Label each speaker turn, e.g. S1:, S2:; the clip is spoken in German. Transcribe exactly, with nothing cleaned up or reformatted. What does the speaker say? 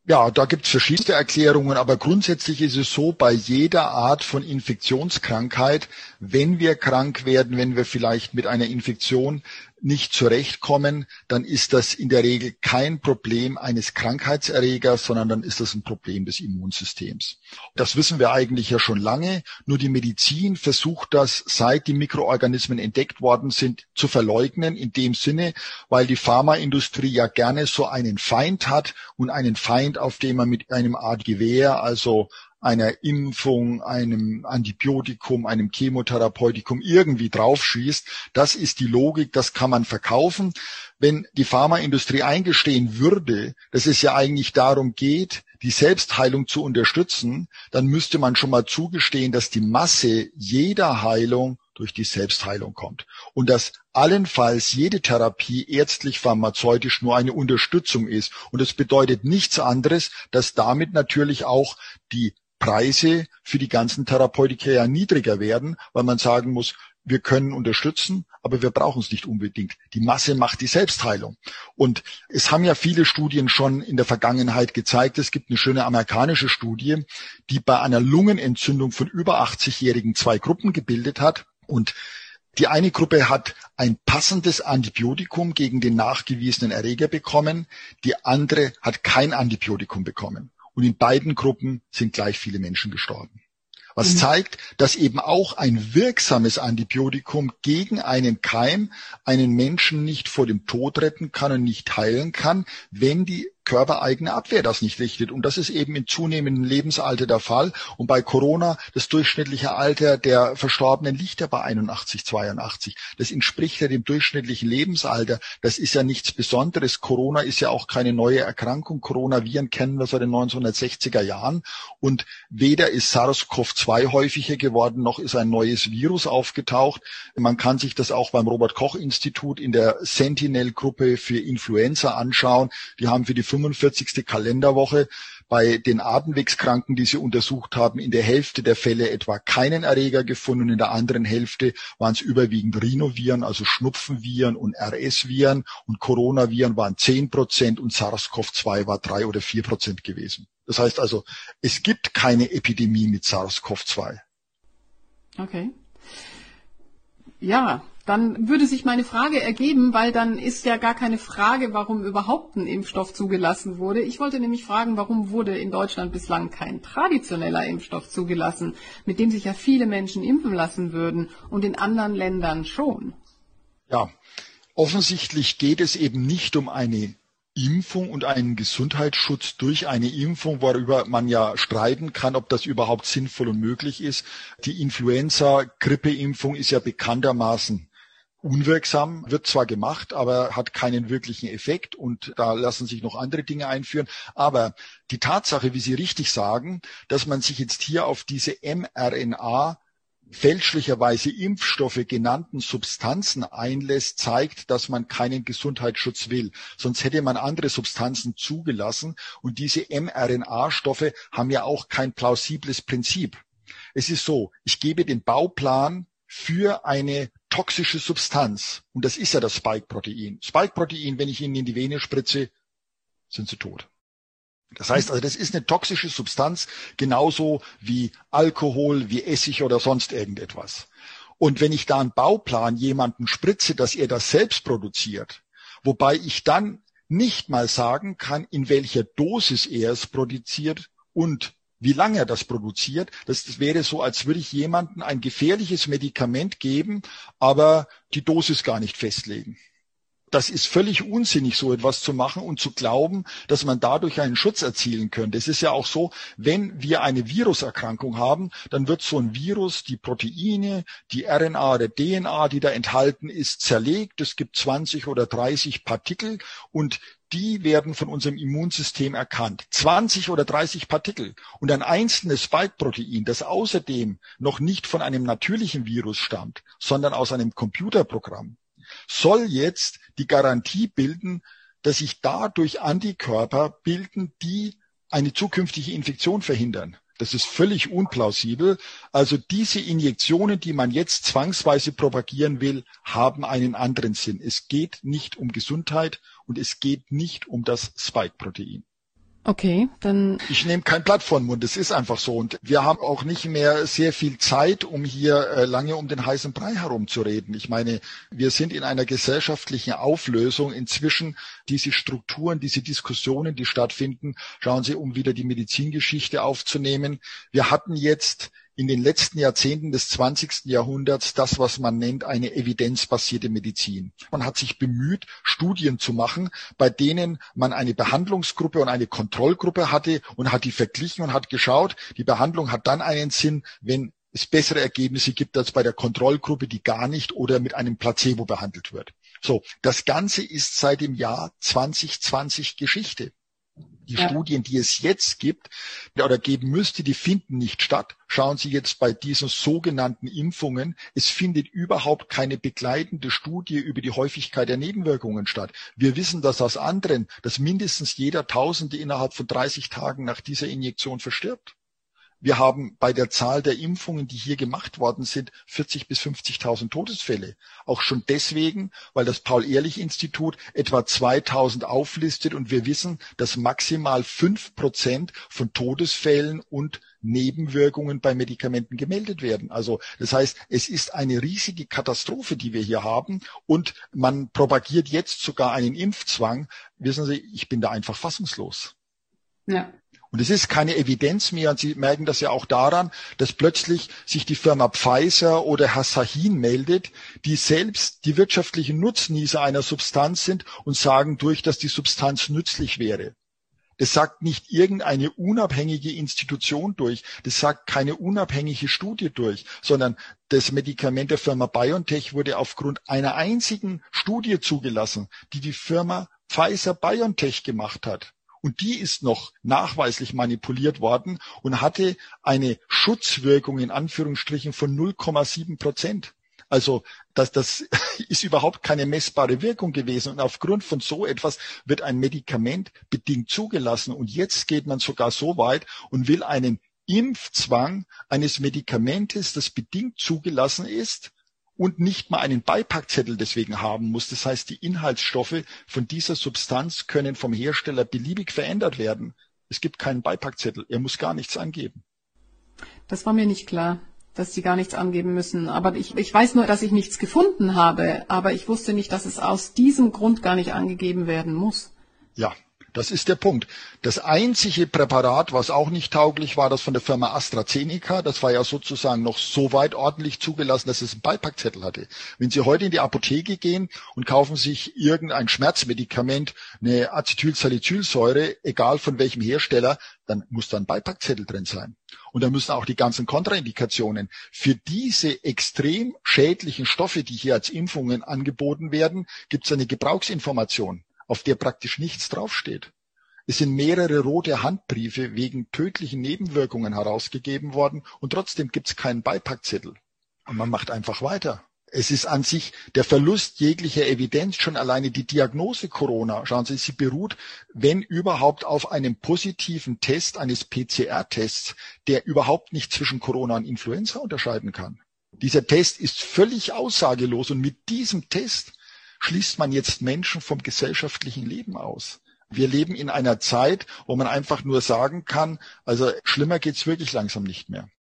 S1: Ja, da gibt es verschiedenste Erklärungen, aber grundsätzlich ist es so, bei jeder Art von Infektionskrankheit, wenn wir krank werden, wenn wir vielleicht mit einer Infektion nicht zurechtkommen, dann ist das in der Regel kein Problem eines Krankheitserregers, sondern dann ist das ein Problem des Immunsystems. Das wissen wir eigentlich ja schon lange, nur die Medizin versucht das, seit die Mikroorganismen entdeckt worden sind, zu verleugnen, in dem Sinne, weil die Pharmaindustrie ja gerne so einen Feind hat und einen Feind, auf den man mit einem Art Gewehr, also einer Impfung, einem Antibiotikum, einem Chemotherapeutikum irgendwie draufschießt. Das ist die Logik, das kann man verkaufen. Wenn die Pharmaindustrie eingestehen würde, dass es ja eigentlich darum geht, die Selbstheilung zu unterstützen, dann müsste man schon mal zugestehen, dass die Masse jeder Heilung durch die Selbstheilung kommt und dass allenfalls jede Therapie ärztlich-pharmazeutisch nur eine Unterstützung ist. Und das bedeutet nichts anderes, dass damit natürlich auch die Preise für die ganzen Therapeutika ja niedriger werden, weil man sagen muss, wir können unterstützen, aber wir brauchen es nicht unbedingt. Die Masse macht die Selbstheilung. Und es haben ja viele Studien schon in der Vergangenheit gezeigt, es gibt eine schöne amerikanische Studie, die bei einer Lungenentzündung von über achtzig-Jährigen zwei Gruppen gebildet hat. Und die eine Gruppe hat ein passendes Antibiotikum gegen den nachgewiesenen Erreger bekommen, die andere hat kein Antibiotikum bekommen. Und in beiden Gruppen sind gleich viele Menschen gestorben. Was mhm. zeigt, dass eben auch ein wirksames Antibiotikum gegen einen Keim einen Menschen nicht vor dem Tod retten kann und nicht heilen kann, wenn die körpereigene Abwehr das nicht richtet. Und das ist eben im zunehmenden Lebensalter der Fall. Und bei Corona, das durchschnittliche Alter der Verstorbenen liegt ja bei einundachtzig, zweiundachtzig. Das entspricht ja dem durchschnittlichen Lebensalter. Das ist ja nichts Besonderes. Corona ist ja auch keine neue Erkrankung. Coronaviren kennen wir seit den neunzehnhundertsechziger Jahren. Und weder ist SARS-CoV zwei häufiger geworden, noch ist ein neues Virus aufgetaucht. Man kann sich das auch beim Robert-Koch-Institut in der Sentinel-Gruppe für Influenza anschauen. Die haben für die fünfundvierzigste Kalenderwoche bei den Atemwegskranken, die sie untersucht haben, in der Hälfte der Fälle etwa keinen Erreger gefunden. In der anderen Hälfte waren es überwiegend Rhinoviren, also Schnupfenviren und R S-Viren. Und Coronaviren waren zehn Prozent und SARS-CoV zwei war drei oder vier Prozent gewesen. Das heißt also, es gibt keine Epidemie mit SARS-CoV zwei.
S2: Okay. Ja, dann würde sich meine Frage ergeben, weil dann ist ja gar keine Frage, warum überhaupt ein Impfstoff zugelassen wurde. Ich wollte nämlich fragen, warum wurde in Deutschland bislang kein traditioneller Impfstoff zugelassen, mit dem sich ja viele Menschen impfen lassen würden und in anderen Ländern schon?
S1: Ja, offensichtlich geht es eben nicht um eine Impfung und einen Gesundheitsschutz durch eine Impfung, worüber man ja streiten kann, ob das überhaupt sinnvoll und möglich ist. Die Influenza-Grippeimpfung ist ja bekanntermaßen unwirksam, wird zwar gemacht, aber hat keinen wirklichen Effekt und da lassen sich noch andere Dinge einführen. Aber die Tatsache, wie Sie richtig sagen, dass man sich jetzt hier auf diese mRNA fälschlicherweise Impfstoffe genannten Substanzen einlässt, zeigt, dass man keinen Gesundheitsschutz will. Sonst hätte man andere Substanzen zugelassen. Und diese mRNA-Stoffe haben ja auch kein plausibles Prinzip. Es ist so, ich gebe den Bauplan für eine toxische Substanz. Und das ist ja das Spike-Protein. Spike-Protein, wenn ich Ihnen in die Vene spritze, sind Sie tot. Das heißt also, das ist eine toxische Substanz, genauso wie Alkohol, wie Essig oder sonst irgendetwas. Und wenn ich da einen Bauplan jemanden spritze, dass er das selbst produziert, wobei ich dann nicht mal sagen kann, in welcher Dosis er es produziert und wie lange er das produziert, das, das wäre so, als würde ich jemandem ein gefährliches Medikament geben, aber die Dosis gar nicht festlegen. Das ist völlig unsinnig, so etwas zu machen und zu glauben, dass man dadurch einen Schutz erzielen könnte. Es ist ja auch so, wenn wir eine Viruserkrankung haben, dann wird so ein Virus die Proteine, die R N A oder D N A, die da enthalten ist, zerlegt. Es gibt zwanzig oder dreißig Partikel und die werden von unserem Immunsystem erkannt. zwanzig oder dreißig Partikel. Und ein einzelnes Spike-Protein, das außerdem noch nicht von einem natürlichen Virus stammt, sondern aus einem Computerprogramm, soll jetzt die Garantie bilden, dass sich dadurch Antikörper bilden, die eine zukünftige Infektion verhindern. Das ist völlig unplausibel. Also diese Injektionen, die man jetzt zwangsweise propagieren will, haben einen anderen Sinn. Es geht nicht um Gesundheit und es geht nicht um das Spike-Protein.
S2: Okay, dann...
S1: Ich nehme kein Blatt vor den Mund, das ist einfach so. Und wir haben auch nicht mehr sehr viel Zeit, um hier äh, lange um den heißen Brei herumzureden. Ich meine, wir sind in einer gesellschaftlichen Auflösung inzwischen. Diese Strukturen, diese Diskussionen, die stattfinden, schauen Sie, um wieder die Medizingeschichte aufzunehmen. Wir hatten jetzt in den letzten Jahrzehnten des zwanzigsten Jahrhunderts das, was man nennt, eine evidenzbasierte Medizin. Man hat sich bemüht, Studien zu machen, bei denen man eine Behandlungsgruppe und eine Kontrollgruppe hatte und hat die verglichen und hat geschaut, die Behandlung hat dann einen Sinn, wenn es bessere Ergebnisse gibt als bei der Kontrollgruppe, die gar nicht oder mit einem Placebo behandelt wird. So, das Ganze ist seit dem Jahr zwanzig zwanzig Geschichte. Die ja. Studien, die es jetzt gibt oder geben müsste, die finden nicht statt. Schauen Sie jetzt bei diesen sogenannten Impfungen. Es findet überhaupt keine begleitende Studie über die Häufigkeit der Nebenwirkungen statt. Wir wissen das aus anderen, dass mindestens jeder Tausende innerhalb von dreißig Tagen nach dieser Injektion verstirbt. Wir haben bei der Zahl der Impfungen, die hier gemacht worden sind, vierzig bis fünfzigtausend Todesfälle. Auch schon deswegen, weil das Paul-Ehrlich-Institut etwa zweitausend auflistet und wir wissen, dass maximal fünf Prozent von Todesfällen und Nebenwirkungen bei Medikamenten gemeldet werden. Also das heißt, es ist eine riesige Katastrophe, die wir hier haben und man propagiert jetzt sogar einen Impfzwang. Wissen Sie, ich bin da einfach fassungslos.
S2: Ja.
S1: Und es ist keine Evidenz mehr, und Sie merken das ja auch daran, dass plötzlich sich die Firma Pfizer oder Herr Sahin meldet, die selbst die wirtschaftlichen Nutznießer einer Substanz sind und sagen durch, dass die Substanz nützlich wäre. Das sagt nicht irgendeine unabhängige Institution durch, das sagt keine unabhängige Studie durch, sondern das Medikament der Firma BioNTech wurde aufgrund einer einzigen Studie zugelassen, die die Firma Pfizer-BioNTech gemacht hat. Und die ist noch nachweislich manipuliert worden und hatte eine Schutzwirkung in Anführungsstrichen von null Komma sieben Prozent. Also das, das ist überhaupt keine messbare Wirkung gewesen. Und aufgrund von so etwas wird ein Medikament bedingt zugelassen. Und jetzt geht man sogar so weit und will einen Impfzwang eines Medikamentes, das bedingt zugelassen ist, und nicht mal einen Beipackzettel deswegen haben muss. Das heißt, die Inhaltsstoffe von dieser Substanz können vom Hersteller beliebig verändert werden. Es gibt keinen Beipackzettel. Er muss gar nichts angeben.
S2: Das war mir nicht klar, dass sie gar nichts angeben müssen. Aber ich, ich weiß nur, dass ich nichts gefunden habe. Aber ich wusste nicht, dass es aus diesem Grund gar nicht angegeben werden muss.
S1: Ja. Das ist der Punkt. Das einzige Präparat, was auch nicht tauglich war, das von der Firma AstraZeneca, das war ja sozusagen noch so weit ordentlich zugelassen, dass es einen Beipackzettel hatte. Wenn Sie heute in die Apotheke gehen und kaufen sich irgendein Schmerzmedikament, eine Acetylsalicylsäure, egal von welchem Hersteller, dann muss da ein Beipackzettel drin sein. Und da müssen auch die ganzen Kontraindikationen für diese extrem schädlichen Stoffe, die hier als Impfungen angeboten werden, gibt es eine Gebrauchsinformation, auf der praktisch nichts draufsteht. Es sind mehrere rote Handbriefe wegen tödlichen Nebenwirkungen herausgegeben worden und trotzdem gibt es keinen Beipackzettel. Und man macht einfach weiter. Es ist an sich der Verlust jeglicher Evidenz, schon alleine die Diagnose Corona. Schauen Sie, sie beruht, wenn überhaupt, auf einem positiven Test eines P C R-Tests, der überhaupt nicht zwischen Corona und Influenza unterscheiden kann. Dieser Test ist völlig aussagelos und mit diesem Test schließt man jetzt Menschen vom gesellschaftlichen Leben aus. Wir leben in einer Zeit, wo man einfach nur sagen kann, also schlimmer geht's wirklich langsam nicht mehr.